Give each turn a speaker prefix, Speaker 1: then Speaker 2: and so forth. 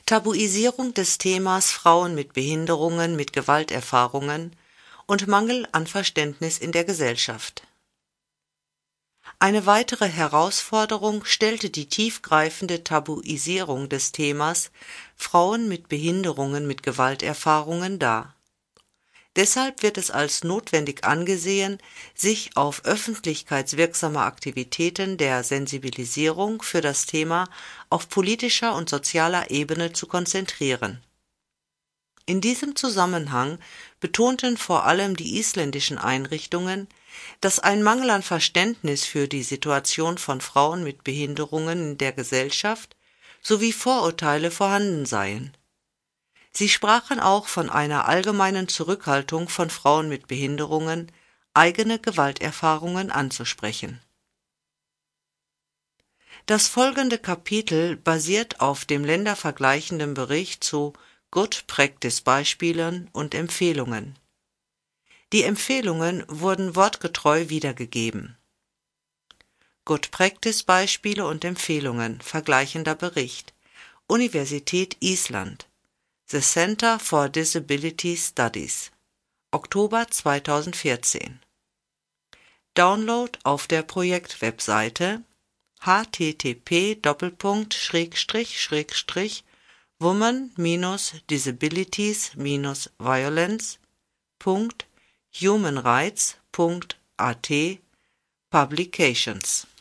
Speaker 1: Tabuisierung des Themas Frauen mit Behinderungen mit Gewalterfahrungen und Mangel an Verständnis in der Gesellschaft. Eine weitere Herausforderung stellte die tiefgreifende Tabuisierung des Themas Frauen mit Behinderungen mit Gewalterfahrungen dar. Deshalb wird es als notwendig angesehen, sich auf öffentlichkeitswirksame Aktivitäten der Sensibilisierung für das Thema auf politischer und sozialer Ebene zu konzentrieren. In diesem Zusammenhang betonten vor allem die isländischen Einrichtungen, dass ein Mangel an Verständnis für die Situation von Frauen mit Behinderungen in der Gesellschaft sowie Vorurteile vorhanden seien. Sie sprachen auch von einer allgemeinen Zurückhaltung von Frauen mit Behinderungen, eigene Gewalterfahrungen anzusprechen. Das folgende Kapitel basiert auf dem ländervergleichenden Bericht zu Good-Practice-Beispielen und Empfehlungen. Die Empfehlungen wurden wortgetreu wiedergegeben. Good-Practice-Beispiele und Empfehlungen, vergleichender Bericht, Universität Island, The Center for Disability Studies, Oktober 2014. Download auf der Projektwebseite http://women-disabilities-violence.humanrights.at Publications